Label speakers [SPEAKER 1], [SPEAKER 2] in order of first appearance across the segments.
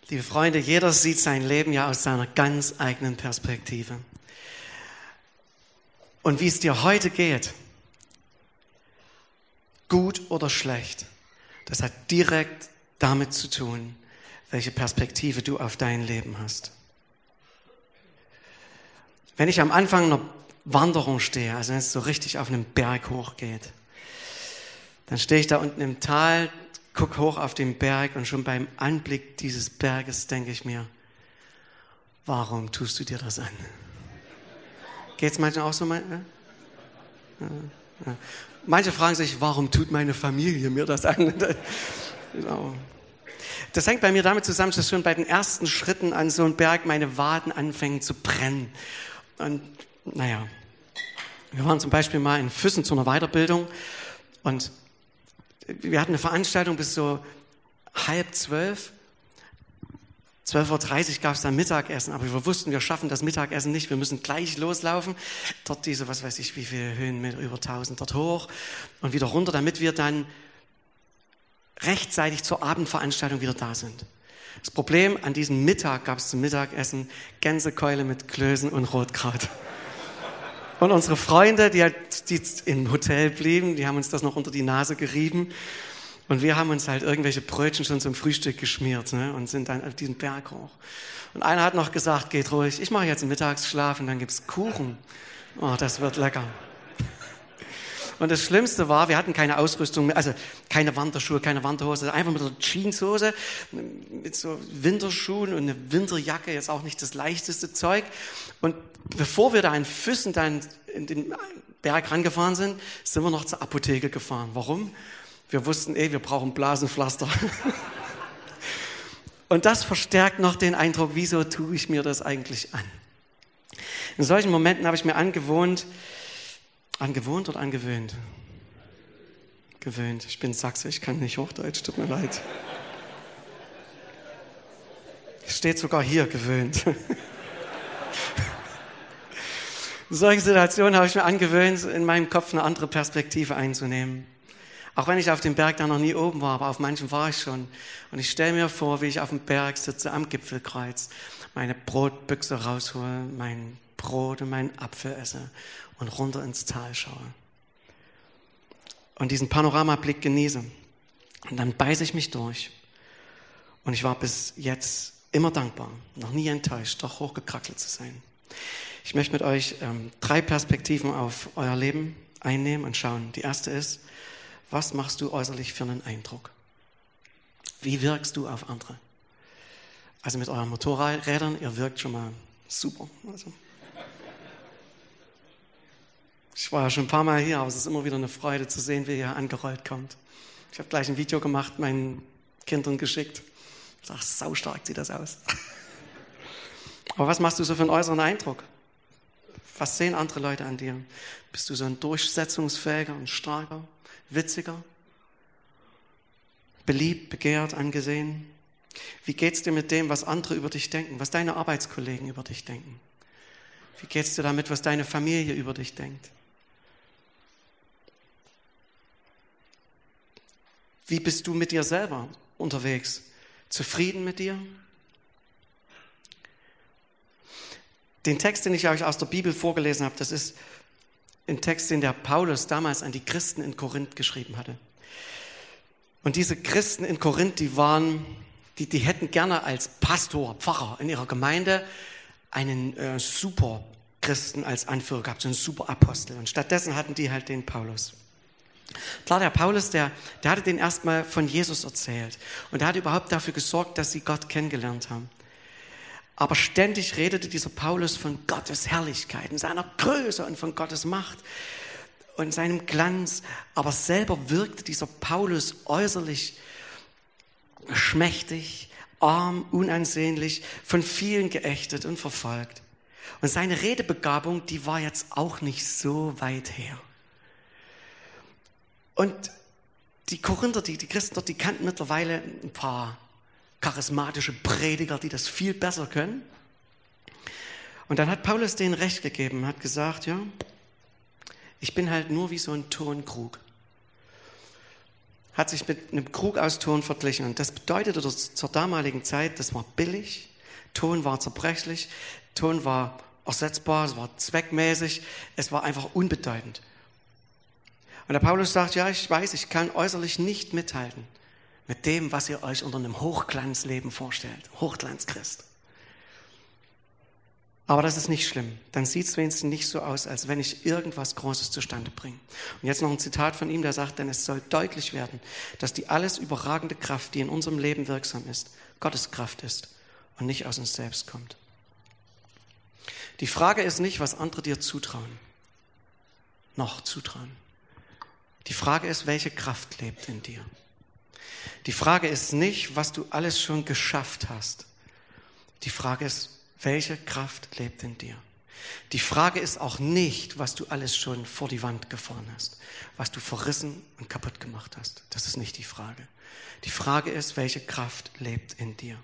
[SPEAKER 1] Liebe Freunde, jeder sieht sein Leben ja aus seiner ganz eigenen Perspektive. Und wie es dir heute geht, gut oder schlecht, das hat direkt damit zu tun, welche Perspektive du auf dein Leben hast. Wenn ich am Anfang einer Wanderung stehe, also wenn es so richtig auf einem Berg hochgeht, dann stehe ich da unten im Tal, guck hoch auf den Berg und schon beim Anblick dieses Berges denke ich mir, warum tust du dir das an? Geht's manchmal auch so? Ja. Manche fragen sich, warum tut meine Familie mir das an? Das hängt bei mir damit zusammen, dass schon bei den ersten Schritten an so einem Berg meine Waden anfangen zu brennen. Und naja, wir waren zum Beispiel mal in Füssen zu einer Weiterbildung und wir hatten eine Veranstaltung bis so 11:30. 12:30 gab es dann Mittagessen, aber wir wussten, wir schaffen das Mittagessen nicht, wir müssen gleich loslaufen. Dort diese, was weiß ich, wie viele Höhenmeter, über 1000 dort hoch und wieder runter, damit wir dann rechtzeitig zur Abendveranstaltung wieder da sind. Das Problem, an diesem Mittag gab es zum Mittagessen Gänsekeule mit Klößen und Rotkraut. Und unsere Freunde, die im Hotel blieben, die haben uns das noch unter die Nase gerieben. Und wir haben uns halt irgendwelche Brötchen schon zum Frühstück geschmiert, ne, und sind dann auf diesen Berg hoch. Und einer hat noch gesagt, geht ruhig, ich mache jetzt einen Mittagsschlaf und dann gibt's Kuchen. Oh, das wird lecker. Und das Schlimmste war, wir hatten keine Ausrüstung mehr, also keine Wanderschuhe, keine Wanderhose, einfach mit einer Jeanshose, mit so Winterschuhen und eine Winterjacke, jetzt auch nicht das leichteste Zeug. Und bevor wir da in Füssen dann in den Berg rangefahren sind, sind wir noch zur Apotheke gefahren. Warum? Wir wussten wir brauchen Blasenpflaster. Und das verstärkt noch den Eindruck, wieso tue ich mir das eigentlich an? In solchen Momenten habe ich mir angewöhnt oder angewöhnt? Gewöhnt. Ich bin Sachse, ich kann nicht Hochdeutsch, tut mir leid. Es steht sogar hier, gewöhnt. In solchen Situationen habe ich mir angewöhnt, in meinem Kopf eine andere Perspektive einzunehmen. Auch wenn ich auf dem Berg da noch nie oben war, aber auf manchen war ich schon. Und ich stelle mir vor, wie ich auf dem Berg sitze, am Gipfelkreuz, meine Brotbüchse raushole, mein Brot und meinen Apfel esse und runter ins Tal schaue. Und diesen Panoramablick genieße. Und dann beiße ich mich durch. Und ich war bis jetzt immer dankbar, noch nie enttäuscht, doch hochgekraxelt zu sein. Ich möchte mit euch 3 Perspektiven auf euer Leben einnehmen und schauen. Die erste ist, was machst du äußerlich für einen Eindruck? Wie wirkst du auf andere? Also mit euren Motorrädern, ihr wirkt schon mal super. Also, ich war ja schon ein paar Mal hier, aber es ist immer wieder eine Freude zu sehen, wie ihr hier angerollt kommt. Ich habe gleich ein Video gemacht, meinen Kindern geschickt. Ich sage, saustark sieht das aus. Aber was machst du so für einen äußeren Eindruck? Was sehen andere Leute an dir? Bist du so ein durchsetzungsfähiger und starker, witziger, beliebt, begehrt, angesehen? Wie geht's dir mit dem, was andere über dich denken, was deine Arbeitskollegen über dich denken? Wie geht's dir damit, was deine Familie über dich denkt? Wie bist du mit dir selber unterwegs? Zufrieden mit dir? Den Text, den ich euch aus der Bibel vorgelesen habe, das ist ein Text, den der Paulus damals an die Christen in Korinth geschrieben hatte. Und diese Christen in Korinth, die hätten gerne als Pastor, Pfarrer in ihrer Gemeinde einen Superchristen als Anführer gehabt, so einen Superapostel. Und stattdessen hatten die halt den Paulus. Klar, der Paulus, der hatte denen erstmal von Jesus erzählt. Und der hat überhaupt dafür gesorgt, dass sie Gott kennengelernt haben. Aber ständig redete dieser Paulus von Gottes Herrlichkeit und seiner Größe und von Gottes Macht und seinem Glanz. Aber selber wirkte dieser Paulus äußerlich schmächtig, arm, unansehnlich, von vielen geächtet und verfolgt. Und seine Redebegabung, die war jetzt auch nicht so weit her. Und die Korinther, die Christen dort, die kannten mittlerweile ein paar charismatische Prediger, die das viel besser können. Und dann hat Paulus denen recht gegeben, hat gesagt, ja, ich bin halt nur wie so ein Tonkrug. hat sich mit einem Krug aus Ton verglichen. Und das bedeutete zur damaligen Zeit, das war billig, Ton war zerbrechlich, Ton war ersetzbar, es war zweckmäßig, es war einfach unbedeutend. Und der Paulus sagt, ja, ich weiß, ich kann äußerlich nicht mithalten mit dem, was ihr euch unter einem Hochglanzleben vorstellt. Hochglanzchrist. Aber das ist nicht schlimm. Dann sieht es wenigstens nicht so aus, als wenn ich irgendwas Großes zustande bringe. Und jetzt noch ein Zitat von ihm, der sagt, denn es soll deutlich werden, dass die alles überragende Kraft, die in unserem Leben wirksam ist, Gottes Kraft ist und nicht aus uns selbst kommt. Die Frage ist nicht, was andere dir zutrauen. Noch zutrauen. Die Frage ist, welche Kraft lebt in dir. Die Frage ist nicht, was du alles schon geschafft hast. Die Frage ist, welche Kraft lebt in dir? Die Frage ist auch nicht, was du alles schon vor die Wand gefahren hast, was du verrissen und kaputt gemacht hast. Das ist nicht die Frage. Die Frage ist, welche Kraft lebt in dir?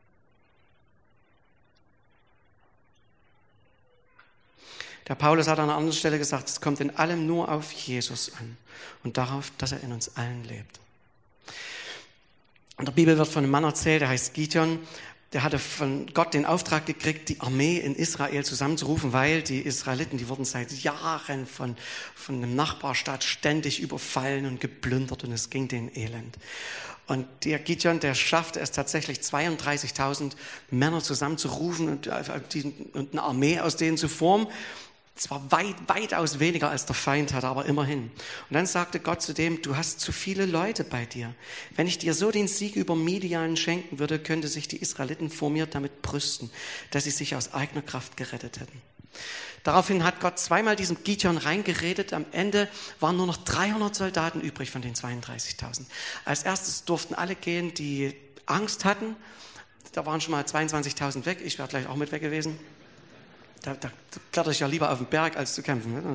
[SPEAKER 1] Der Paulus hat an einer anderen Stelle gesagt, es kommt in allem nur auf Jesus an und darauf, dass er in uns allen lebt. In der Bibel wird von einem Mann erzählt, der heißt Gideon. Der hatte von Gott den Auftrag gekriegt, die Armee in Israel zusammenzurufen, weil die Israeliten, die wurden seit Jahren von einem Nachbarstaat ständig überfallen und geplündert und es ging denen elend. Und der Gideon, der schaffte es tatsächlich, 32.000 Männer zusammenzurufen und eine Armee aus denen zu formen. Es war weitaus weniger, als der Feind hatte, aber immerhin. Und dann sagte Gott zu dem, du hast zu viele Leute bei dir. Wenn ich dir so den Sieg über Midian schenken würde, könnte sich die Israeliten vor mir damit brüsten, dass sie sich aus eigener Kraft gerettet hätten. Daraufhin hat Gott zweimal diesem Gideon reingeredet. Am Ende waren nur noch 300 Soldaten übrig von den 32.000. Als erstes durften alle gehen, die Angst hatten. Da waren schon mal 22.000 weg. Ich wäre gleich auch mit weg gewesen. Da kletter ich ja lieber auf den Berg, als zu kämpfen.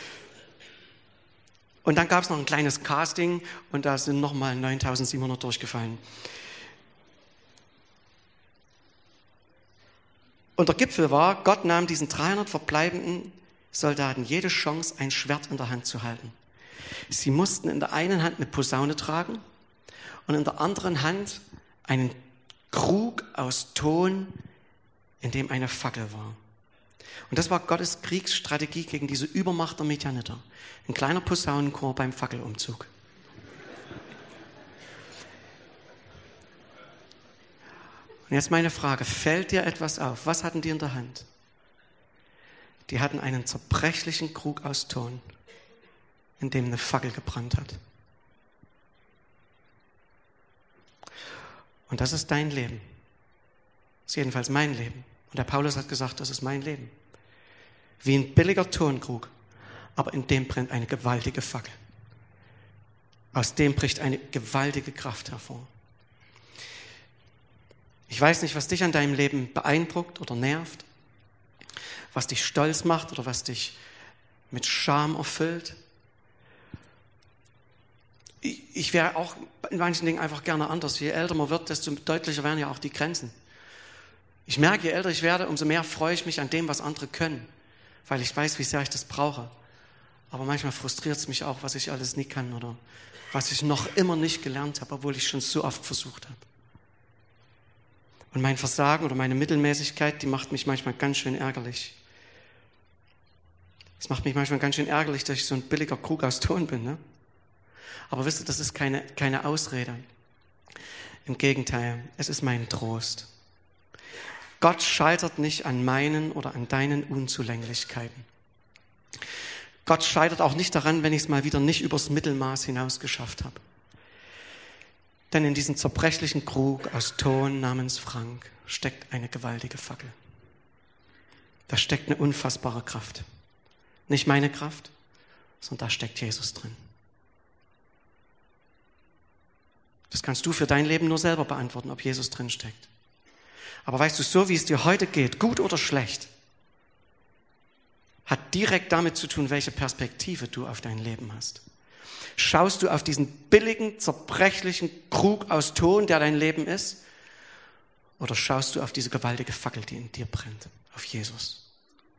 [SPEAKER 1] Und dann gab es noch ein kleines Casting und da sind nochmal 9.700 durchgefallen. Und der Gipfel war, Gott nahm diesen 300 verbleibenden Soldaten jede Chance, ein Schwert in der Hand zu halten. Sie mussten in der einen Hand eine Posaune tragen und in der anderen Hand einen Krug aus Ton, in dem eine Fackel war. Und das war Gottes Kriegsstrategie gegen diese Übermacht der Midianiter. Ein kleiner Posaunenchor beim Fackelumzug. Und jetzt meine Frage, fällt dir etwas auf? Was hatten die in der Hand? Die hatten einen zerbrechlichen Krug aus Ton, in dem eine Fackel gebrannt hat. Und das ist dein Leben. Das ist jedenfalls mein Leben. Und der Paulus hat gesagt, das ist mein Leben. Wie ein billiger Tonkrug, aber in dem brennt eine gewaltige Fackel. Aus dem bricht eine gewaltige Kraft hervor. Ich weiß nicht, was dich an deinem Leben beeindruckt oder nervt, was dich stolz macht oder was dich mit Scham erfüllt. Ich wäre auch in manchen Dingen einfach gerne anders. Je älter man wird, desto deutlicher werden ja auch die Grenzen. Ich merke, je älter ich werde, umso mehr freue ich mich an dem, was andere können, weil ich weiß, wie sehr ich das brauche. Aber manchmal frustriert es mich auch, was ich alles nie kann oder was ich noch immer nicht gelernt habe, obwohl ich schon so oft versucht habe. Und mein Versagen oder meine Mittelmäßigkeit, die macht mich manchmal ganz schön ärgerlich. Es macht mich manchmal ganz schön ärgerlich, dass ich so ein billiger Krug aus Ton bin. Ne? Aber wisst ihr, das ist keine Ausrede. Im Gegenteil, es ist mein Trost. Gott scheitert nicht an meinen oder an deinen Unzulänglichkeiten. Gott scheitert auch nicht daran, wenn ich es mal wieder nicht übers Mittelmaß hinaus geschafft habe. Denn in diesem zerbrechlichen Krug aus Ton namens Frank steckt eine gewaltige Fackel. Da steckt eine unfassbare Kraft. Nicht meine Kraft, sondern da steckt Jesus drin. Das kannst du für dein Leben nur selber beantworten, ob Jesus drin steckt. Aber weißt du, so wie es dir heute geht, gut oder schlecht, hat direkt damit zu tun, welche Perspektive du auf dein Leben hast. Schaust du auf diesen billigen, zerbrechlichen Krug aus Ton, der dein Leben ist, oder schaust du auf diese gewaltige Fackel, die in dir brennt, auf Jesus?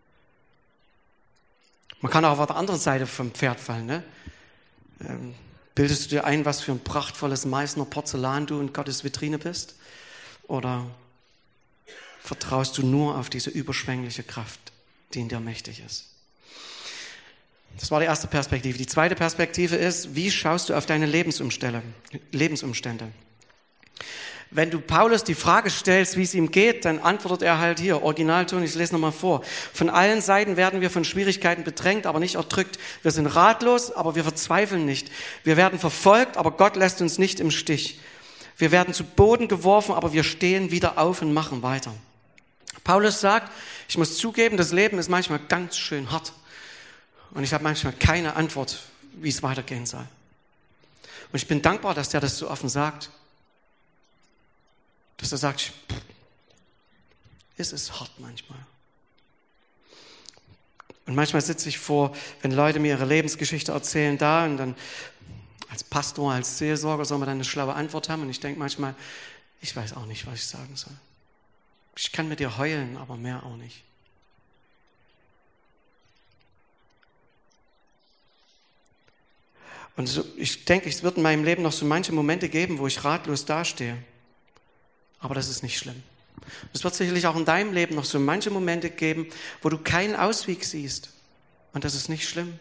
[SPEAKER 1] Man kann auch auf der anderen Seite vom Pferd fallen. Ne? Bildest du dir ein, was für ein prachtvolles Meißner Porzellan du in Gottes Vitrine bist? Oder vertraust du nur auf diese überschwängliche Kraft, die in dir mächtig ist? Das war die erste Perspektive. Die zweite Perspektive ist, wie schaust du auf deine Lebensumstände? Wenn du Paulus die Frage stellst, wie es ihm geht, dann antwortet er halt hier, Originalton, ich lese nochmal vor. Von allen Seiten werden wir von Schwierigkeiten bedrängt, aber nicht erdrückt. Wir sind ratlos, aber wir verzweifeln nicht. Wir werden verfolgt, aber Gott lässt uns nicht im Stich. Wir werden zu Boden geworfen, aber wir stehen wieder auf und machen weiter. Paulus sagt, ich muss zugeben, das Leben ist manchmal ganz schön hart. Und ich habe manchmal keine Antwort, wie es weitergehen soll. Und ich bin dankbar, dass der das so offen sagt. Dass er sagt, es ist hart manchmal. Und manchmal sitze ich vor, wenn Leute mir ihre Lebensgeschichte erzählen, da und dann als Pastor, als Seelsorger soll man dann eine schlaue Antwort haben. Und ich denke manchmal, ich weiß auch nicht, was ich sagen soll. Ich kann mit dir heulen, aber mehr auch nicht. Und so, ich denke, es wird in meinem Leben noch so manche Momente geben, wo ich ratlos dastehe. Aber das ist nicht schlimm. Es wird sicherlich auch in deinem Leben noch so manche Momente geben, wo du keinen Ausweg siehst. Und das ist nicht schlimm.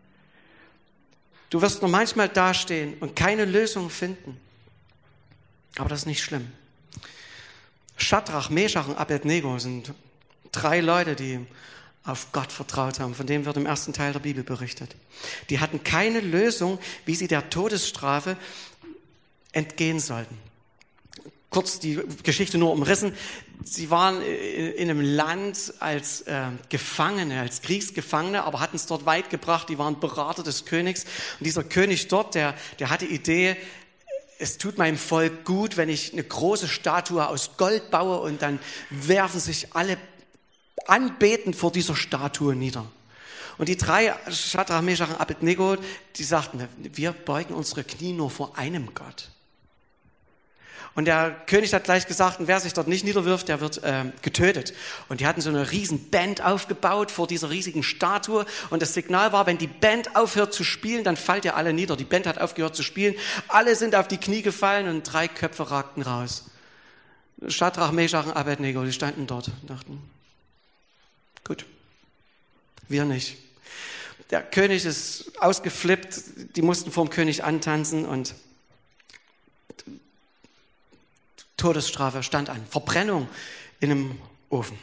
[SPEAKER 1] Du wirst noch manchmal dastehen und keine Lösung finden. Aber das ist nicht schlimm. Schadrach, Meschach und Abednego sind 3 Leute, die auf Gott vertraut haben. Von denen wird im ersten Teil der Bibel berichtet. Die hatten keine Lösung, wie sie der Todesstrafe entgehen sollten. Kurz die Geschichte nur umrissen. Sie waren in einem Land als Gefangene, als Kriegsgefangene, aber hatten es dort weit gebracht. Die waren Berater des Königs. Und dieser König dort, der hatte die Idee, es tut meinem Volk gut, wenn ich eine große Statue aus Gold baue und dann werfen sich alle anbetend vor dieser Statue nieder. Und die 3, Schadrach, Meschach und Abednego, die sagten, wir beugen unsere Knie nur vor einem Gott. Und der König hat gleich gesagt, wer sich dort nicht niederwirft, der wird getötet. Und die hatten so eine riesen Band aufgebaut vor dieser riesigen Statue. Und das Signal war, wenn die Band aufhört zu spielen, dann fallt ihr alle nieder. Die Band hat aufgehört zu spielen. Alle sind auf die Knie gefallen und 3 Köpfe ragten raus. Schadrach, Meschach und Abednego, die standen dort und dachten, gut, wir nicht. Der König ist ausgeflippt, die mussten vor dem König antanzen und Todesstrafe stand an, Verbrennung in einem Ofen.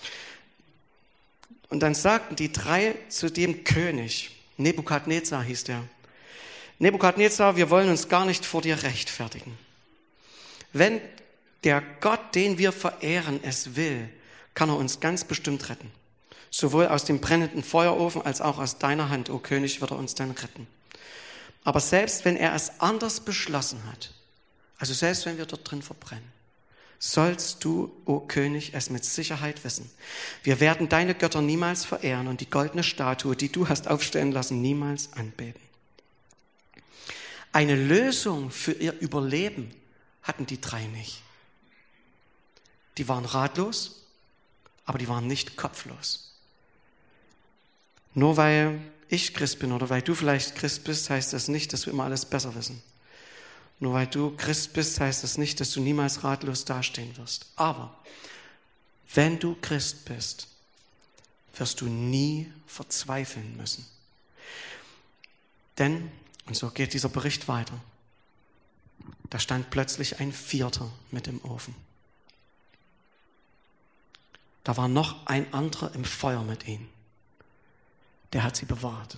[SPEAKER 1] Und dann sagten die 3 zu dem König, Nebukadnezar hieß der, Nebukadnezar, wir wollen uns gar nicht vor dir rechtfertigen. Wenn der Gott, den wir verehren, es will, kann er uns ganz bestimmt retten. Sowohl aus dem brennenden Feuerofen als auch aus deiner Hand, o König, wird er uns dann retten. Aber selbst wenn er es anders beschlossen hat, also selbst wenn wir dort drin verbrennen, sollst du, o König, es mit Sicherheit wissen. Wir werden deine Götter niemals verehren und die goldene Statue, die du hast aufstellen lassen, niemals anbeten. Eine Lösung für ihr Überleben hatten die 3 nicht. Die waren ratlos, aber die waren nicht kopflos. Nur weil ich Christ bin oder weil du vielleicht Christ bist, heißt das nicht, dass wir immer alles besser wissen. Nur weil du Christ bist, heißt das nicht, dass du niemals ratlos dastehen wirst. Aber wenn du Christ bist, wirst du nie verzweifeln müssen. Denn, und so geht dieser Bericht weiter, da stand plötzlich ein 4. mit im Ofen. Da war noch ein anderer im Feuer mit ihnen. Der hat sie bewahrt.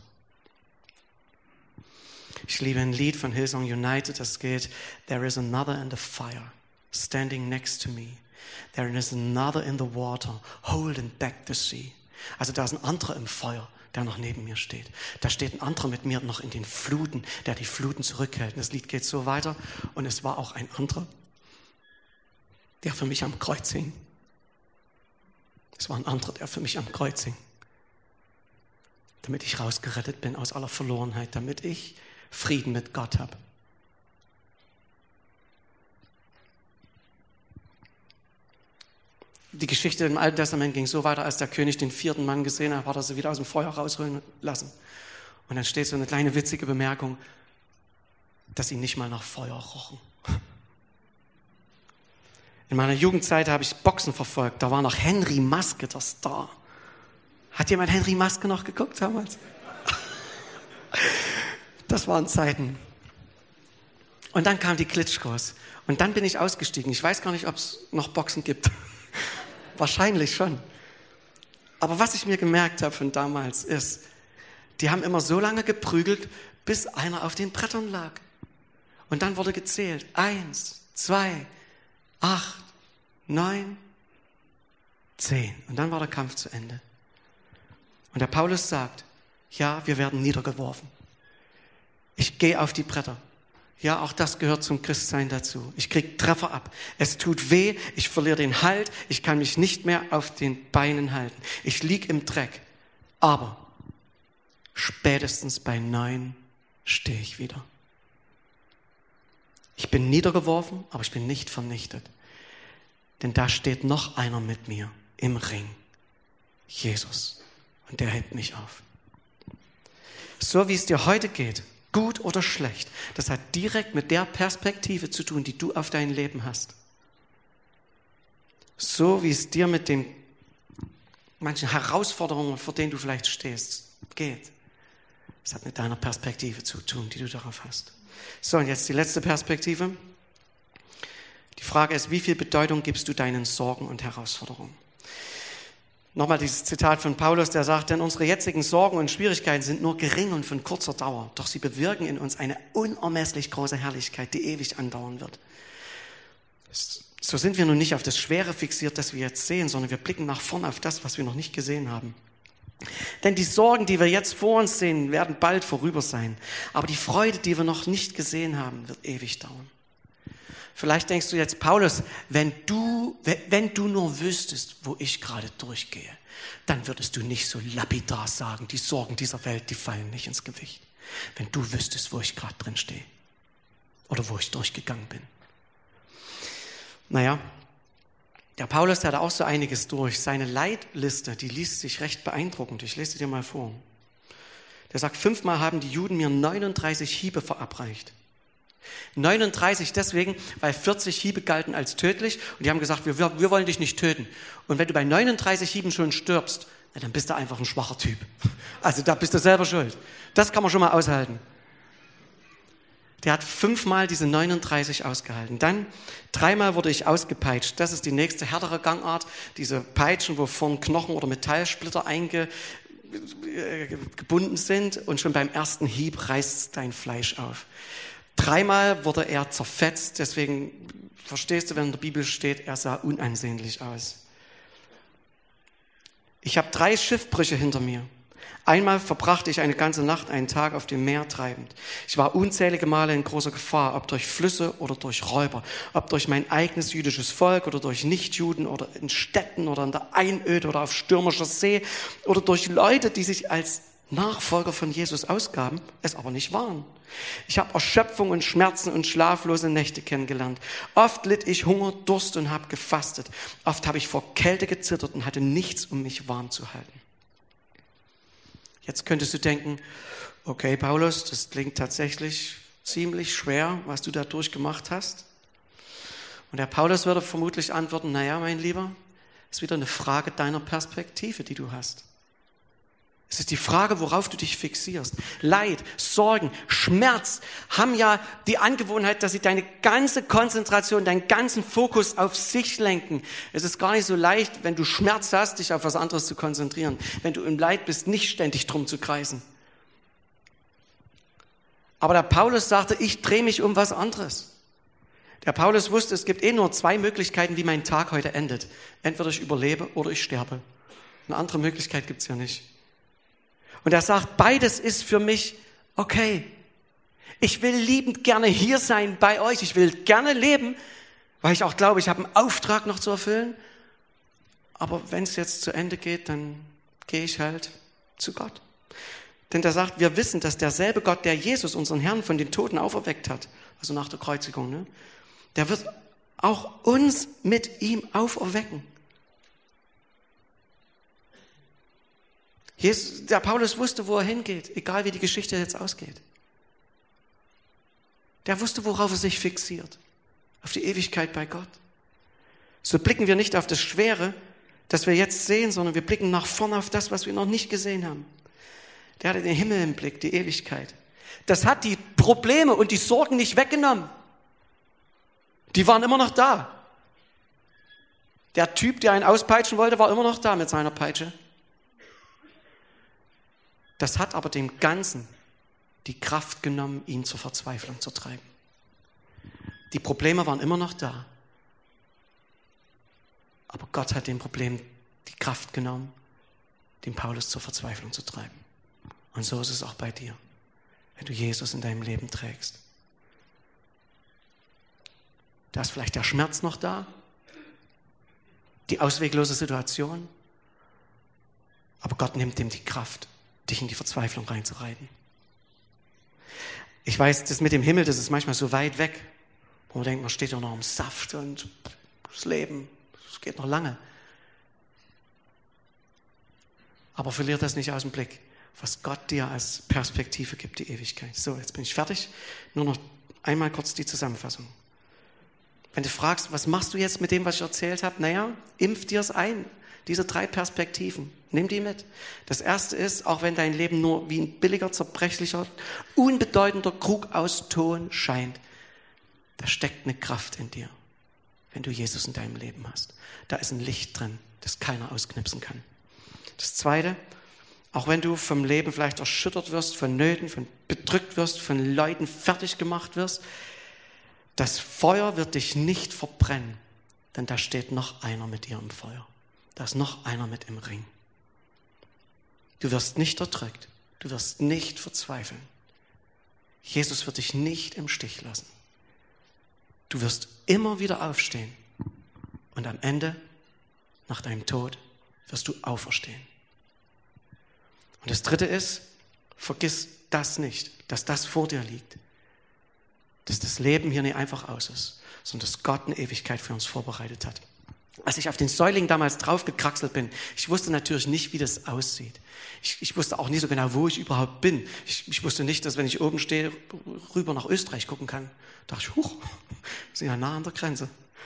[SPEAKER 1] Ich liebe ein Lied von Hillsong United, das geht, There is another in the fire, standing next to me. There is another in the water, holding back the sea. Also da ist ein anderer im Feuer, der noch neben mir steht. Da steht ein anderer mit mir noch in den Fluten, der die Fluten zurückhält. Und das Lied geht so weiter. Und es war auch ein anderer, der für mich am Kreuz hing. Es war ein anderer, der für mich am Kreuz hing. Damit ich rausgerettet bin aus aller Verlorenheit, damit ich Frieden mit Gott habe. Die Geschichte im Alten Testament ging so weiter, als der König den 4. Mann gesehen hat, hat er sie wieder aus dem Feuer rausholen lassen. Und dann steht so eine kleine witzige Bemerkung, dass sie nicht mal nach Feuer rochen. In meiner Jugendzeit habe ich Boxen verfolgt. Da war noch Henry Maske der Star. Hat jemand Henry Maske noch geguckt damals? Das waren Zeiten. Und dann kamen die Klitschkos. Und dann bin ich ausgestiegen. Ich weiß gar nicht, ob es noch Boxen gibt. Wahrscheinlich schon. Aber was ich mir gemerkt habe von damals ist, die haben immer so lange geprügelt, bis einer auf den Brettern lag. Und dann wurde gezählt. 1, 2, 8, 9, 10. Und dann war der Kampf zu Ende. Und der Paulus sagt, ja, wir werden niedergeworfen. Ich gehe auf die Bretter. Ja, auch das gehört zum Christsein dazu. Ich kriege Treffer ab. Es tut weh, ich verliere den Halt, ich kann mich nicht mehr auf den Beinen halten. Ich liege im Dreck. Aber spätestens bei 9 stehe ich wieder. Ich bin niedergeworfen, aber ich bin nicht vernichtet. Denn da steht noch einer mit mir im Ring. Jesus. Und der hält mich auf. So wie es dir heute geht, gut oder schlecht, das hat direkt mit der Perspektive zu tun, die du auf dein Leben hast. So wie es dir mit den manchen Herausforderungen, vor denen du vielleicht stehst, geht. Das hat mit deiner Perspektive zu tun, die du darauf hast. So, und jetzt die letzte Perspektive. Die Frage ist, wie viel Bedeutung gibst du deinen Sorgen und Herausforderungen? Nochmal dieses Zitat von Paulus, der sagt, denn unsere jetzigen Sorgen und Schwierigkeiten sind nur gering und von kurzer Dauer, doch sie bewirken in uns eine unermesslich große Herrlichkeit, die ewig andauern wird. So sind wir nun nicht auf das Schwere fixiert, das wir jetzt sehen, sondern wir blicken nach vorn auf das, was wir noch nicht gesehen haben. Denn die Sorgen, die wir jetzt vor uns sehen, werden bald vorüber sein. Aber die Freude, die wir noch nicht gesehen haben, wird ewig dauern. Vielleicht denkst du jetzt, Paulus, wenn du nur wüsstest, wo ich gerade durchgehe, dann würdest du nicht so lapidar sagen, die Sorgen dieser Welt, die fallen nicht ins Gewicht. Wenn du wüsstest, wo ich gerade drin stehe oder wo ich durchgegangen bin. Naja, der Paulus, der hat auch so einiges durch. Seine Leidliste, die liest sich recht beeindruckend. Ich lese sie dir mal vor. Der sagt, 5-mal haben die Juden mir 39 Hiebe verabreicht. 39 deswegen, weil 40 Hiebe galten als tödlich und die haben gesagt, wir wollen dich nicht töten. Und wenn du bei 39 Hieben schon stirbst, dann bist du einfach ein schwacher Typ. Also da bist du selber schuld. Das kann man schon mal aushalten. Der hat 5-mal diese 39 ausgehalten. Dann 3-mal wurde ich ausgepeitscht. Das ist die nächste härtere Gangart. Diese Peitschen, wo vorn Knochen oder Metallsplitter gebunden sind und schon beim ersten Hieb reißt dein Fleisch auf. 3-mal wurde er zerfetzt, deswegen verstehst du, wenn in der Bibel steht, er sah unansehnlich aus. Ich habe 3 Schiffbrüche hinter mir. Einmal verbrachte ich eine ganze Nacht, einen Tag auf dem Meer treibend. Ich war unzählige Male in großer Gefahr, ob durch Flüsse oder durch Räuber, ob durch mein eigenes jüdisches Volk oder durch Nichtjuden oder in Städten oder in der Einöde oder auf stürmischer See oder durch Leute, die sich als Nachfolger von Jesus ausgaben, es aber nicht waren. Ich habe Erschöpfung und Schmerzen und schlaflose Nächte kennengelernt. Oft litt ich Hunger, Durst und habe gefastet. Oft habe ich vor Kälte gezittert und hatte nichts, um mich warm zu halten. Jetzt könntest du denken, okay, Paulus, das klingt tatsächlich ziemlich schwer, was du da durchgemacht hast. Und der Paulus würde vermutlich antworten, naja, mein Lieber, ist wieder eine Frage deiner Perspektive, die du hast. Es ist die Frage, worauf du dich fixierst. Leid, Sorgen, Schmerz haben ja die Angewohnheit, dass sie deine ganze Konzentration, deinen ganzen Fokus auf sich lenken. Es ist gar nicht so leicht, wenn du Schmerz hast, dich auf was anderes zu konzentrieren. Wenn du im Leid bist, nicht ständig drum zu kreisen. Aber der Paulus sagte, ich drehe mich um was anderes. Der Paulus wusste, es gibt nur 2 Möglichkeiten, wie mein Tag heute endet. Entweder ich überlebe oder ich sterbe. Eine andere Möglichkeit gibt es ja nicht. Und er sagt, beides ist für mich okay. Ich will liebend gerne hier sein bei euch. Ich will gerne leben, weil ich auch glaube, ich habe einen Auftrag noch zu erfüllen. Aber wenn es jetzt zu Ende geht, dann gehe ich halt zu Gott. Denn er sagt, wir wissen, dass derselbe Gott, der Jesus, unseren Herrn, von den Toten auferweckt hat, also nach der Kreuzigung, ne, der wird auch uns mit ihm auferwecken. Der Paulus wusste, wo er hingeht, egal wie die Geschichte jetzt ausgeht. Der wusste, worauf er sich fixiert. Auf die Ewigkeit bei Gott. So blicken wir nicht auf das Schwere, das wir jetzt sehen, sondern wir blicken nach vorne auf das, was wir noch nicht gesehen haben. Der hatte den Himmel im Blick, die Ewigkeit. Das hat die Probleme und die Sorgen nicht weggenommen. Die waren immer noch da. Der Typ, der einen auspeitschen wollte, war immer noch da mit seiner Peitsche. Das hat aber dem Ganzen die Kraft genommen, ihn zur Verzweiflung zu treiben. Die Probleme waren immer noch da. Aber Gott hat dem Problem die Kraft genommen, den Paulus zur Verzweiflung zu treiben. Und so ist es auch bei dir, wenn du Jesus in deinem Leben trägst. Da ist vielleicht der Schmerz noch da, die ausweglose Situation, aber Gott nimmt ihm die Kraft, dich in die Verzweiflung reinzureiten. Ich weiß, das mit dem Himmel, das ist manchmal so weit weg, wo man denkt, man steht ja noch im Saft und das Leben, es geht noch lange. Aber verlier das nicht aus dem Blick, was Gott dir als Perspektive gibt, die Ewigkeit. So, jetzt bin ich fertig. Nur noch einmal kurz die Zusammenfassung. Wenn du fragst, was machst du jetzt mit dem, was ich erzählt habe? Naja, impf dir es ein. Diese 3 Perspektiven, nimm die mit. Das erste ist, auch wenn dein Leben nur wie ein billiger, zerbrechlicher, unbedeutender Krug aus Ton scheint, da steckt eine Kraft in dir, wenn du Jesus in deinem Leben hast. Da ist ein Licht drin, das keiner ausknipsen kann. Das zweite, auch wenn du vom Leben vielleicht erschüttert wirst, von Nöten, von bedrückt wirst, von Leuten fertig gemacht wirst, das Feuer wird dich nicht verbrennen, denn da steht noch einer mit dir im Feuer. Da ist noch einer mit im Ring. Du wirst nicht erdrückt, du wirst nicht verzweifeln. Jesus wird dich nicht im Stich lassen. Du wirst immer wieder aufstehen und am Ende, nach deinem Tod, wirst du auferstehen. Und das dritte ist, vergiss das nicht, dass das vor dir liegt. Dass das Leben hier nicht einfach aus ist, sondern dass Gott eine Ewigkeit für uns vorbereitet hat. Als ich auf den Säuling damals draufgekraxelt bin, ich wusste natürlich nicht, wie das aussieht. Ich wusste auch nicht so genau, wo ich überhaupt bin. Ich wusste nicht, dass wenn ich oben stehe, rüber nach Österreich gucken kann. Da dachte ich, huch, wir sind ja nah an der Grenze.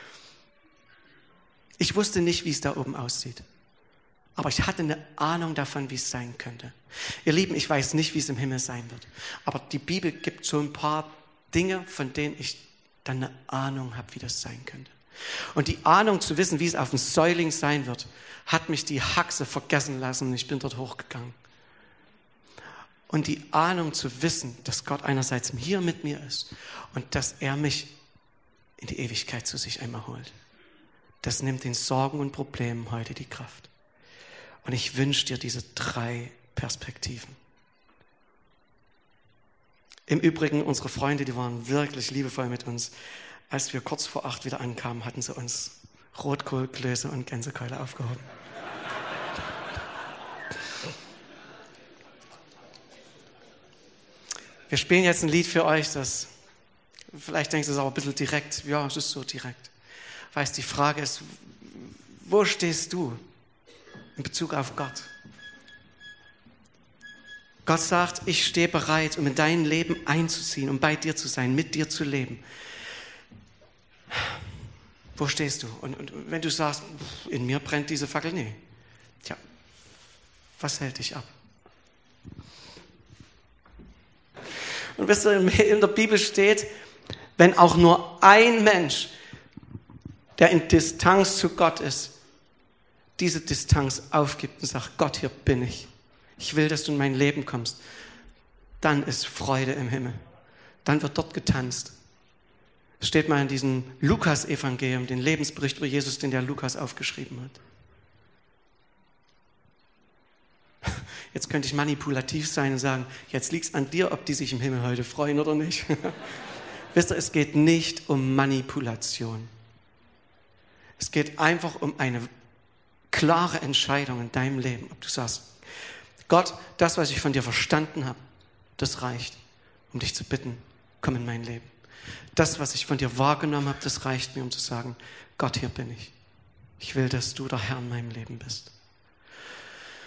[SPEAKER 1] Ich wusste nicht, wie es da oben aussieht. Aber ich hatte eine Ahnung davon, wie es sein könnte. Ihr Lieben, ich weiß nicht, wie es im Himmel sein wird. Aber die Bibel gibt so ein paar Dinge, von denen ich dann eine Ahnung habe, wie das sein könnte. Und die Ahnung zu wissen, wie es auf dem Säuling sein wird, hat mich die Haxe vergessen lassen und ich bin dort hochgegangen. Und die Ahnung zu wissen, dass Gott einerseits hier mit mir ist und dass er mich in die Ewigkeit zu sich einmal holt, das nimmt den Sorgen und Problemen heute die Kraft. Und ich wünsche dir diese 3 Perspektiven. Im Übrigen, unsere Freunde, die waren wirklich liebevoll mit uns. Als wir kurz vor 8 wieder ankamen, hatten sie uns Rotkohl, Klöße und Gänsekeule aufgehoben. Wir spielen jetzt ein Lied für euch, das vielleicht denkst du, es ist aber ein bisschen direkt. Ja, es ist so direkt. Weißt, die Frage ist, wo stehst du in Bezug auf Gott? Gott sagt, ich stehe bereit, um in dein Leben einzuziehen, um bei dir zu sein, mit dir zu leben. Wo stehst du? Und wenn du sagst, in mir brennt diese Fackel, nee. Tja, was hält dich ab? Und wisst ihr, in der Bibel steht, wenn auch nur ein Mensch, der in Distanz zu Gott ist, diese Distanz aufgibt und sagt, Gott, hier bin ich. Ich will, dass du in mein Leben kommst. Dann ist Freude im Himmel. Dann wird dort getanzt. Es steht mal in diesem Lukas-Evangelium, den Lebensbericht über Jesus, den der Lukas aufgeschrieben hat. Jetzt könnte ich manipulativ sein und sagen, jetzt liegt es an dir, ob die sich im Himmel heute freuen oder nicht. Wisst ihr, es geht nicht um Manipulation. Es geht einfach um eine klare Entscheidung in deinem Leben, ob du sagst, Gott, das, was ich von dir verstanden habe, das reicht, um dich zu bitten, komm in mein Leben. Das, was ich von dir wahrgenommen habe, das reicht mir, um zu sagen, Gott, hier bin ich. Ich will, dass du der Herr in meinem Leben bist.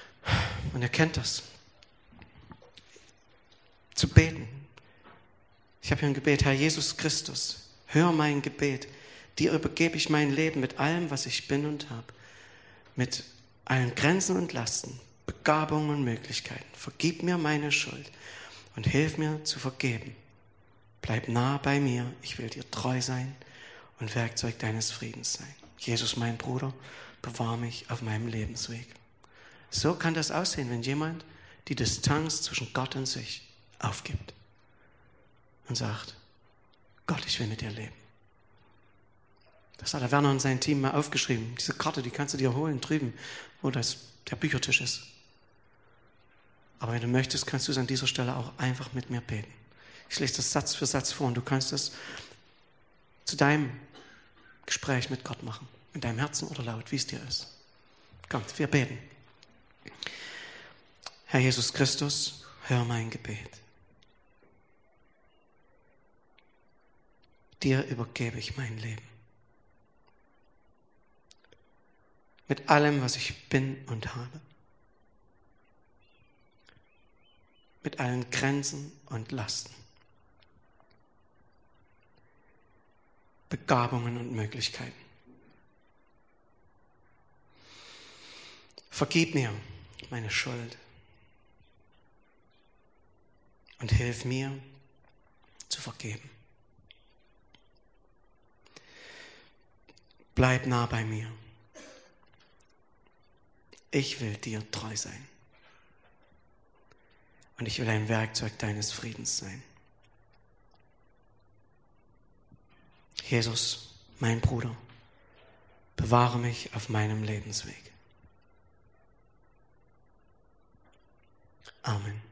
[SPEAKER 1] Und er kennt das. Zu beten. Ich habe hier ein Gebet, Herr Jesus Christus, hör mein Gebet. Dir übergebe ich mein Leben mit allem, was ich bin und habe. Mit allen Grenzen und Lasten, Begabungen und Möglichkeiten. Vergib mir meine Schuld und hilf mir zu vergeben. Bleib nah bei mir, ich will dir treu sein und Werkzeug deines Friedens sein. Jesus, mein Bruder, bewahre mich auf meinem Lebensweg. So kann das aussehen, wenn jemand die Distanz zwischen Gott und sich aufgibt und sagt, Gott, ich will mit dir leben. Das hat der Werner und sein Team mal aufgeschrieben. Diese Karte, die kannst du dir holen drüben, wo der Büchertisch ist. Aber wenn du möchtest, kannst du es an dieser Stelle auch einfach mit mir beten. Ich lese das Satz für Satz vor und du kannst es zu deinem Gespräch mit Gott machen. In deinem Herzen oder laut, wie es dir ist. Kommt, wir beten. Herr Jesus Christus, hör mein Gebet. Dir übergebe ich mein Leben. Mit allem, was ich bin und habe. Mit allen Grenzen und Lasten. Begabungen und Möglichkeiten. Vergib mir meine Schuld und hilf mir zu vergeben. Bleib nah bei mir. Ich will dir treu sein. Und ich will ein Werkzeug deines Friedens sein. Jesus, mein Bruder, bewahre mich auf meinem Lebensweg. Amen.